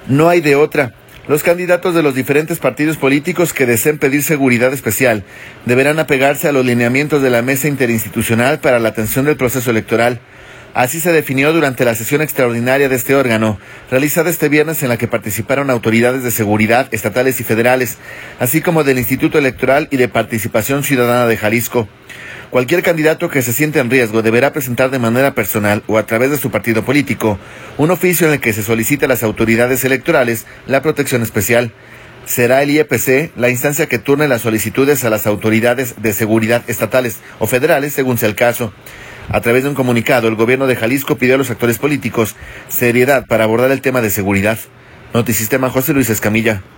No hay de otra. Los candidatos de los diferentes partidos políticos que deseen pedir seguridad especial deberán apegarse a los lineamientos de la Mesa Interinstitucional para la Atención del Proceso Electoral. Así se definió durante la sesión extraordinaria de este órgano, realizada este viernes, en la que participaron autoridades de seguridad estatales y federales, así como del Instituto Electoral y de Participación Ciudadana de Jalisco. Cualquier candidato que se sienta en riesgo deberá presentar de manera personal o a través de su partido político un oficio en el que se solicite a las autoridades electorales la protección especial. Será el IEPC la instancia que turne las solicitudes a las autoridades de seguridad estatales o federales, según sea el caso. A través de un comunicado, el gobierno de Jalisco pidió a los actores políticos seriedad para abordar el tema de seguridad. Notisistema, José Luis Escamilla.